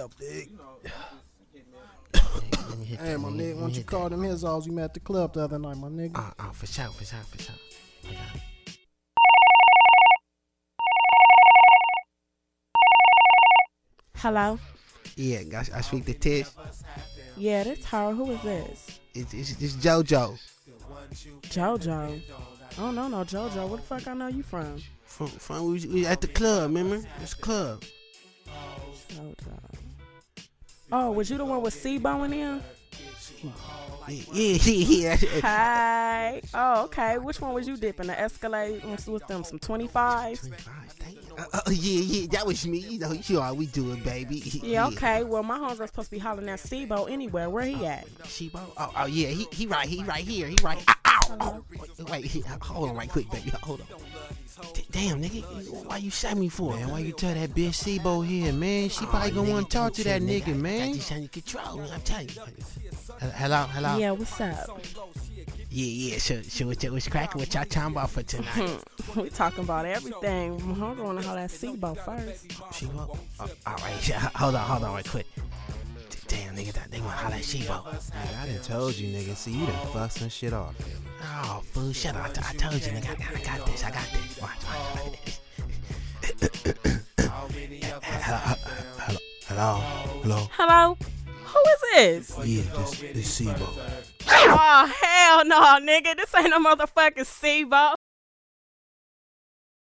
help, dig. Hey, Hey, my nigga, once you called them his hoes, you met at the club the other night, my nigga. For sure. Hello? Yeah, I speak to Tish. Yeah, this her. Who is this? It's JoJo. JoJo. I don't know no JoJo. Where the fuck I know you from? From we at the club, remember? It's a club. JoJo. Oh, was you the one with C-Bo in there? Yeah. Hi. Oh, okay. Which one was you dipping? The Escalade with them some 25s? Yeah, that was me. You know how we do it, baby. Yeah, okay. Well, my homegirl's supposed to be hollering at C-Bo anywhere. Where he at? C-Bo? Oh yeah, he right here. He right. Ow. Wait, hold on right quick, baby. Hold on. Damn, nigga, why you shot me for? Man, why you tell that bitch C-Bo here, man? She probably gonna want to talk to that nigga, man. I just trying to control, I'm telling you. Hello? Yeah, what's up? Yeah, so what's cracking? What y'all talking about for tonight? We talking about everything. My homegirl wanna holler at C-Bo first. C-Bo? Alright, hold on right quick. Damn, nigga, they wanna holler at C-Bo. Nigga, I done told you, nigga. See, you done fucked some shit off. Oh, fool, shut up. I told you, nigga, I got this. Watch. Hello? Who is this? Yeah, this C-Bo. Oh, hell no, nigga. This ain't no motherfucking C-Bo.